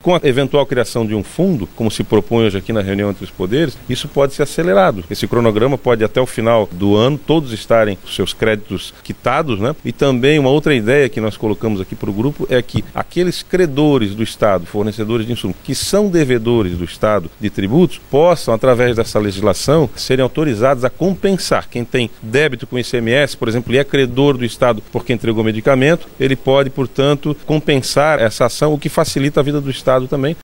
com a eventual criação de um fundo, como se propõe hoje aqui na reunião entre os poderes, isso pode ser acelerado. Esse cronograma pode até o final do ano todos estarem com seus créditos quitados, né? E também uma outra ideia que nós colocamos aqui para o grupo é que aqueles credores do Estado, fornecedores de insumos, que são devedores do Estado de tributos, possam, através dessa legislação, serem autorizados a compensar. Quem tem débito com ICMS, por exemplo, e é credor do Estado porque entregou medicamento, ele pode, portanto, compensar essa ação, o que facilita a vida do Estado também,